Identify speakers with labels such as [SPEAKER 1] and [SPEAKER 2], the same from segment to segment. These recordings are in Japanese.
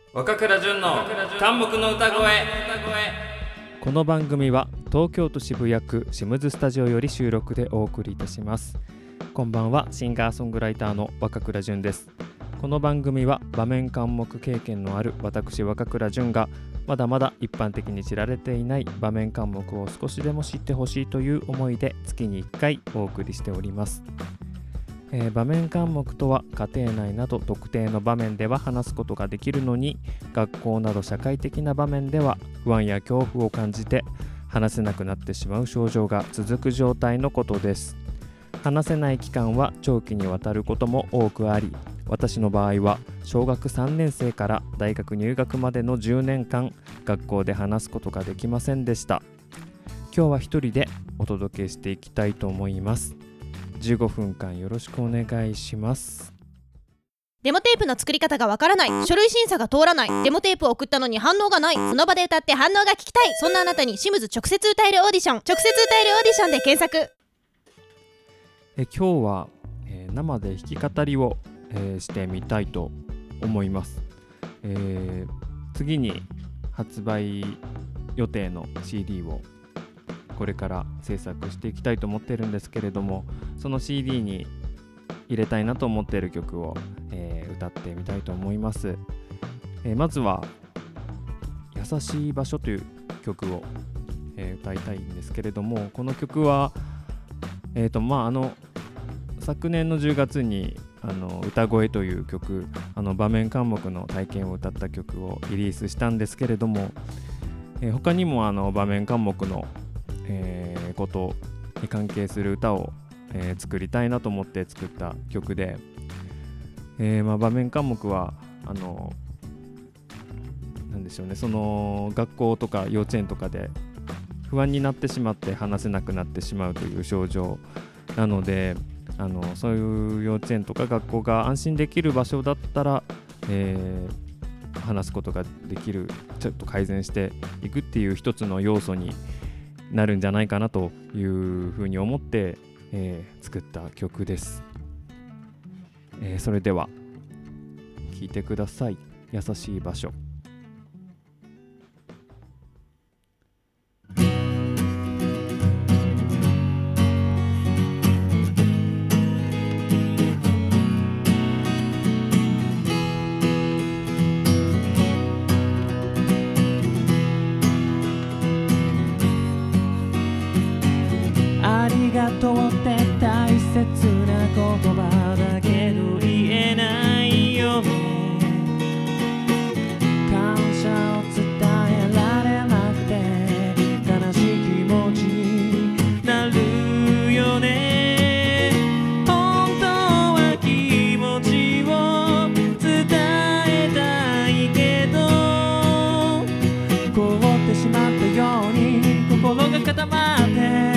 [SPEAKER 1] 若倉淳の漢目の歌声。
[SPEAKER 2] この番組は東京都渋谷区シムズスタジオより収録でお送りいたします。こんばんは、シンガーソングライターの若倉淳です。この番組は場面漢目経験のある私若倉淳がまだまだ一般的に知られていない場面漢目を少しでも知ってほしいという思いで月に1回お送りしております。場面漢目とは家庭内など特定の場面では話すことができるのに、学校など社会的な場面では不安や恐怖を感じて話せなくなってしまう症状が続く状態のことです。話せない期間は長期にわたることも多くあり、私の場合は小学3年生から大学入学までの10年間学校で話すことができませんでした。今日は一人でお届けしていきたいと思います。15分間よろしくお願いします。
[SPEAKER 3] デモテープの作り方がわからない、書類審査が通らない、デモテープを送ったのに反応がない、その場で歌って反応が聞きたい、そんなあなたにシムズ直接歌えるオーディション、直接歌えるオーディションで検索。
[SPEAKER 2] 今日は、生で弾き語りを、してみたいと思います。次に発売予定の CD をこれから制作していきたいと思っているんですけれども、その CD に入れたいなと思っている曲を、歌ってみたいと思います。まずは優しい場所という曲を、歌いたいんですけれども、この曲は、昨年の10月に歌声という曲、場面漢目の体験を歌った曲をリリースしたんですけれども、他にも場面漢目のことに関係する歌を、作りたいなと思って作った曲で、場面科目はなんでしょうね、その学校とか幼稚園とかで不安になってしまって話せなくなってしまうという症状なので、そういう幼稚園とか学校が安心できる場所だったら、話すことができる、ちょっと改善していくっていう一つの要素になるんじゃないかなというふうに思って、作った曲です。それでは聴いてください。優しい場所。
[SPEAKER 4] ありがとうって大切な言葉だけど言えないよね。感謝を伝えられなくて悲しい気持ちになるよね。本当は気持ちを伝えたいけど、凍ってしまったように心が固まって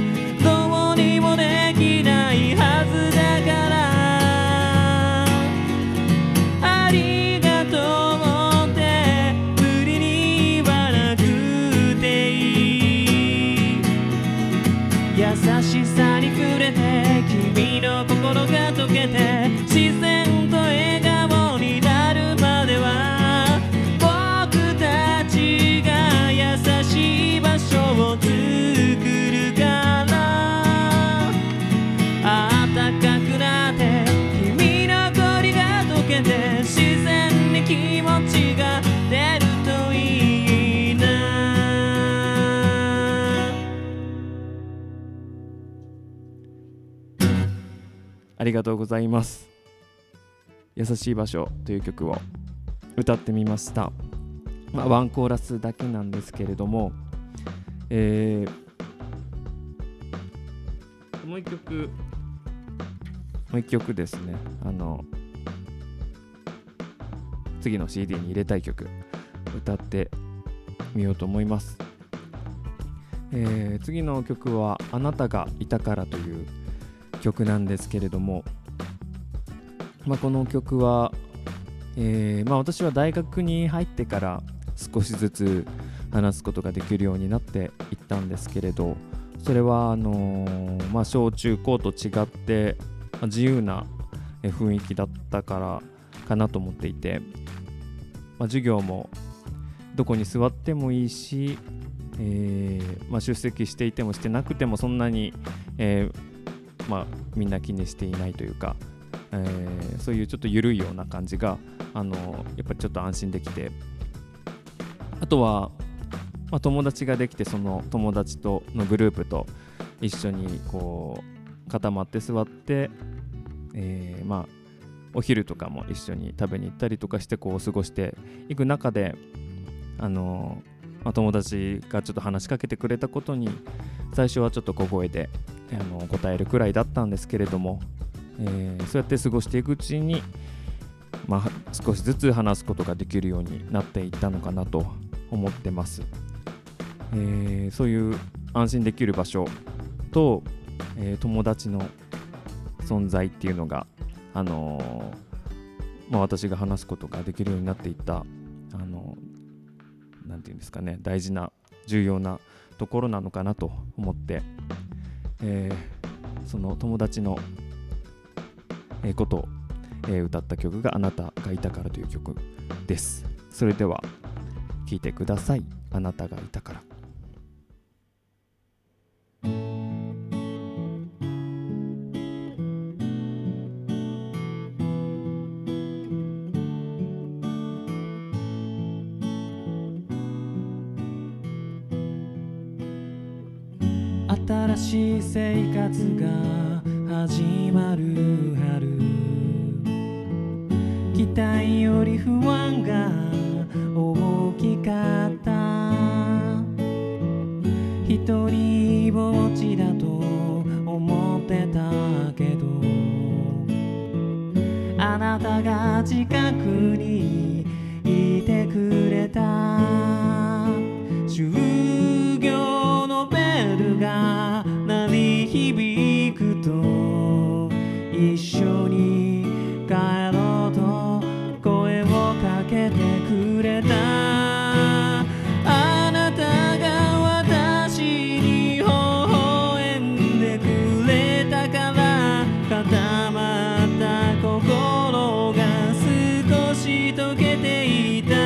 [SPEAKER 4] 優しさに触れて君の心が溶けて自然と笑顔になるまでは、僕たちが優しい場所を作るから。あったかくなって君の氷が溶けて自然に気持ちが出るといいな。
[SPEAKER 2] ありがとうございます。優しい場所という曲を歌ってみました。ワンコーラスだけなんですけれども、もう一曲ですね、次の CD に入れたい曲歌ってみようと思います。次の曲はあなたがいたからという曲なんですけれども、この曲は、私は大学に入ってから少しずつ話すことができるようになっていったんですけれど、それは小中高と違って自由な雰囲気だったからかなと思っていて、 授業もどこに座ってもいいし、出席していてもしてなくてもそんなに、みんな気にしていないというか、そういうちょっと緩いような感じがやっぱりちょっと安心できて、あとは、友達ができて、その友達とのグループと一緒にこう固まって座って、お昼とかも一緒に食べに行ったりとかしてこう過ごしていく中で、友達がちょっと話しかけてくれたことに最初はちょっと小声で答えるくらいだったんですけれども、そうやって過ごしていくうちに、少しずつ話すことができるようになっていったのかなと思ってます。そういう安心できる場所と、友達の存在っていうのが、私が話すことができるようになっていったなんていうんですかね、大事な重要なところなのかなと思って、その友達のことを、歌った曲があなたがいたからという曲です。それでは聴いてください。あなたがいたから。
[SPEAKER 4] 新しい生活が始まる春、期待より不安が大きかった。一人ぼっちだと思ってたけど、あなたが近くにいてくれた。終業のベルが鳴り響くと一緒に帰ろうと声をかけてくれた。あなたが私に微笑んでくれたから、固まった心が少し溶けていた。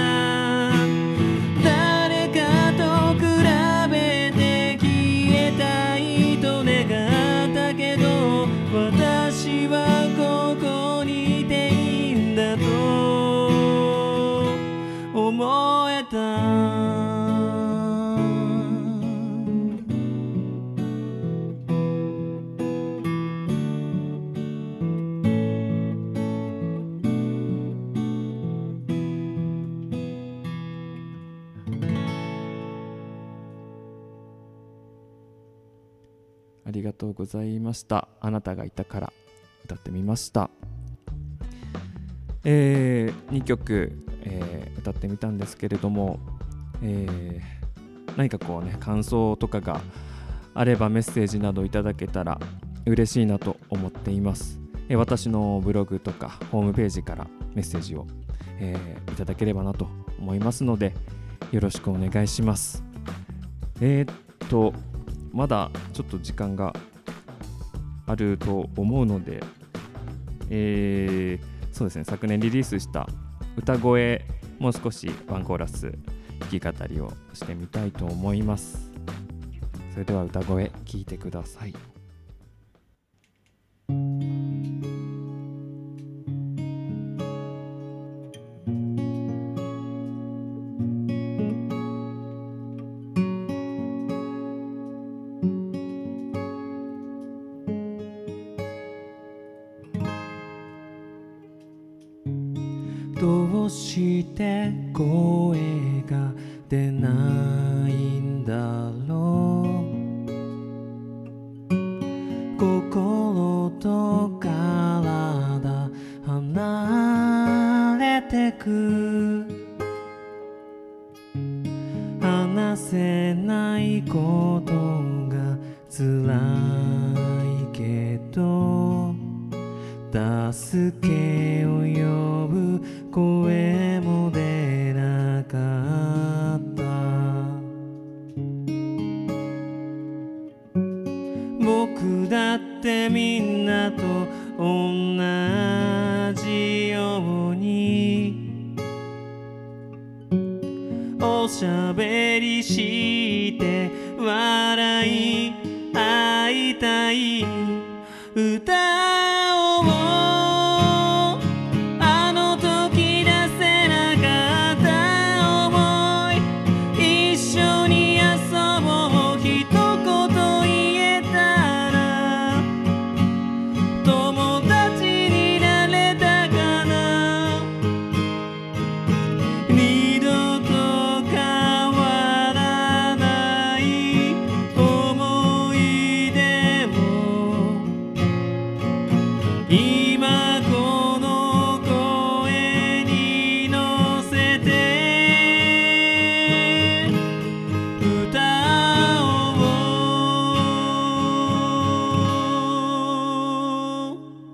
[SPEAKER 4] 誰かと比べて消えたいと願ったけど、私はここにいていいんだと思えた。
[SPEAKER 2] ありがとうございました。あなたがいたから歌ってみました。2曲、歌ってみたんですけれども、何かこうね、感想とかがあればメッセージなどいただけたら嬉しいなと思っています。私のブログとかホームページからメッセージを、いただければなと思いますので、よろしくお願いします。まだちょっと時間があると思うので、そうですね、昨年リリースした歌声、もう少しワンコーラス弾き語りをしてみたいと思います。それでは歌声聞いてください。
[SPEAKER 4] どうして声が出ないんだろう。心と体離れてく。話せないことが辛いけど、助けを呼ぶ声も出なかった。僕だってみんなと同じようにおしゃべりして笑い合いたい歌をあの時出せなかった想い一緒に遊ぼう一言言えたら友達になれたかな二度と変わらない思い出を今この声に乗せて歌おう。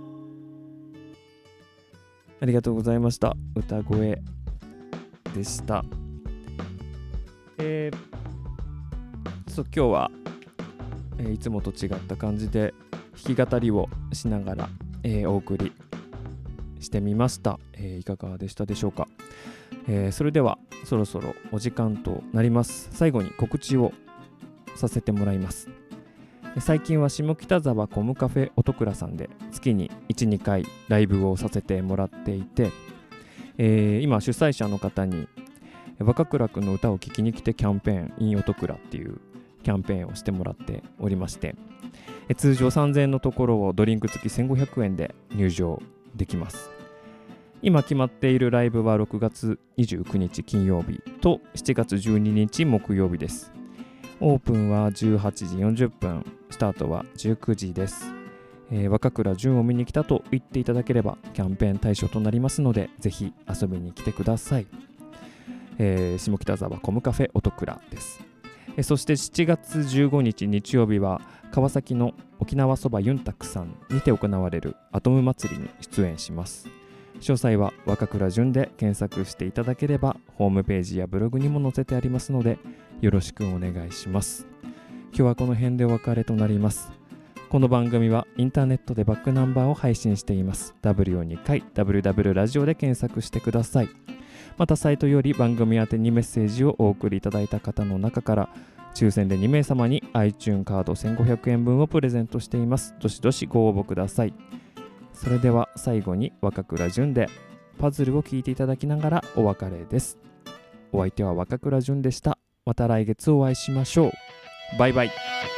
[SPEAKER 2] ありがとうございました。歌声でした。ちょっと今日は、いつもと違った感じで弾き語りをしながら、お送りしてみました。いかがでしたでしょうか。それではそろそろお時間となります。最後に告知をさせてもらいます。最近は下北沢コムカフェ音倉さんで月に 1,2 回ライブをさせてもらっていて、今主催者の方に若倉くんの歌を聴きに来てキャンペーン in 音倉っていうキャンペーンをしてもらっておりまして、通常3000円のところをドリンク付き1500円で入場できます。今決まっているライブは6月29日金曜日と7月12日木曜日です。オープンは18時40分、スタートは19時です。若倉淳を見に来たと言っていただければキャンペーン対象となりますので、ぜひ遊びに来てください。下北沢コムカフェ音倉です。そして7月15日日曜日は川崎の沖縄そばユンタクさんにて行われるアトム祭りに出演します。詳細は若倉淳で検索していただければホームページやブログにも載せてありますので、よろしくお願いします。今日はこの辺でお別れとなります。この番組はインターネットでバックナンバーを配信しています。 W を2回 WW ラジオで検索してください。またサイトより番組宛てにメッセージをお送りいただいた方の中から抽選で2名様に iTunes カード1500円分をプレゼントしています。どしどしご応募ください。それでは最後に若倉淳でパズルを聴いていただきながらお別れです。お相手は若倉淳でした。また来月お会いしましょう。バイバイ。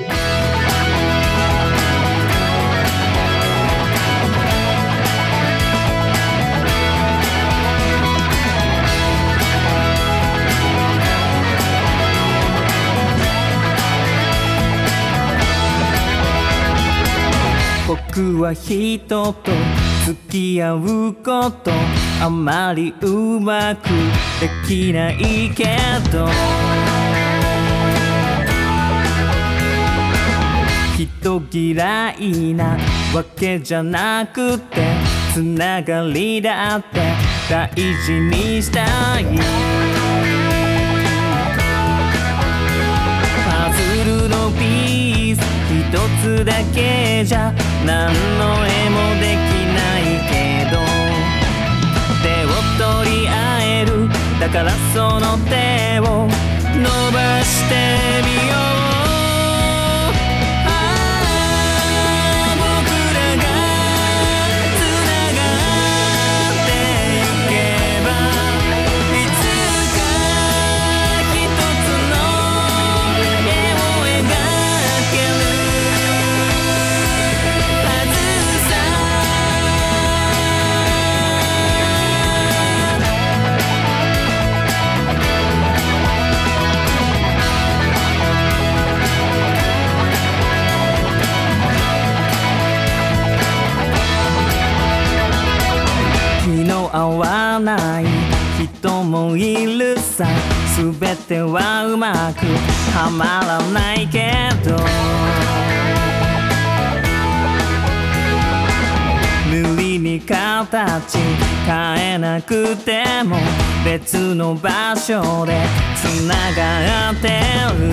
[SPEAKER 4] 僕は人と付き合うことあまりうまくできないけど、人嫌いなわけじゃなくて、つながりだって大事にしたい。パズルのピース一つだけじゃ何の絵もできないけど、手を取り合える、だからその手を伸ばしてみよう。合わない人もいるさ、すべてはうまくはまらないけど、無理に形変えなくても別の場所でつながってる。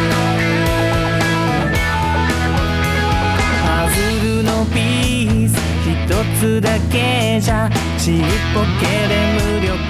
[SPEAKER 4] パズルのピース一つだけじゃちっぽけで無力